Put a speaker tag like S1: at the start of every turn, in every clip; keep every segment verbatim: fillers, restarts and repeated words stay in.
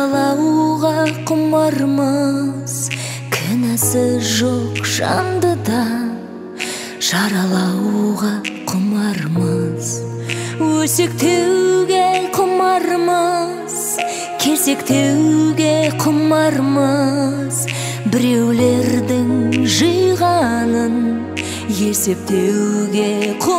S1: жаралауға құмармыз, кінәсі жоқ жандыдан. Жаралауға құмармыз, өсектеуге құмармыз, керсектеуге құмармыз. Біреулердің жиғанын есептеуге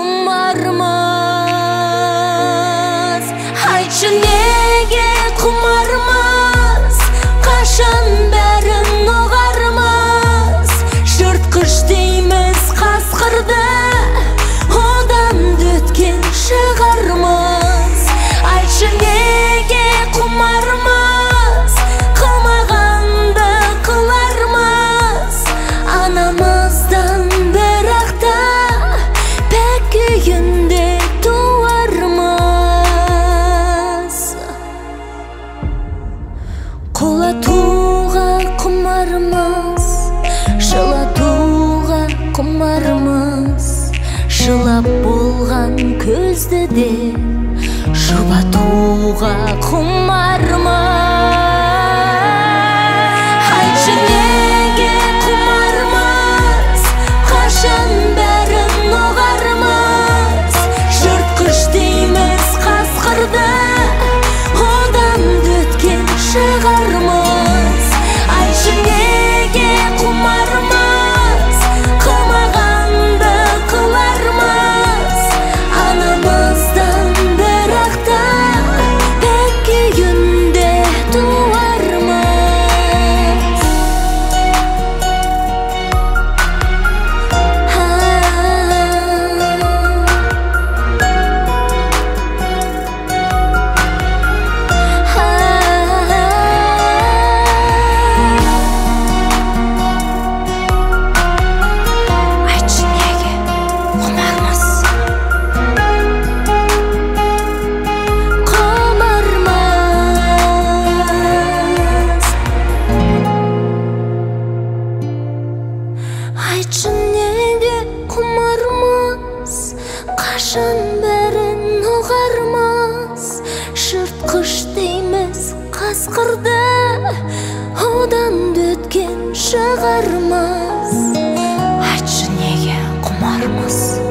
S1: құмармыз. Айтшы неге құмармыз, қашан бәрін ұғармыз. Жыртқыш дейміз қасқырды, одан дөткен шығармыз. Айтшы неге құмармыз, қылмағанды қылармыз. Анамыздан бірақта пәк күйінде туармыз. Құлатуға құмармыз, жылатуға құмармыз. Жылап болған көзді де жұбатуға құмармыз. Айтшы неге құмармыз, қашан бәрін ұғармыз. Жыртқыш дейміз қасқырды, одан дөткен шығармыз. Айтшы неге құмармыз, қылмағанды қылармыз. Анамыздан бірақта пәк күйінде туармыз. Айтшы неге құмармыз, құмармыз. Айтшы неге құмармыз, қашан бәрін ұғармыз. Жыртқыш дейміз қасқырды, одан дөткен шығармыз. Айтшы неге құмармыз.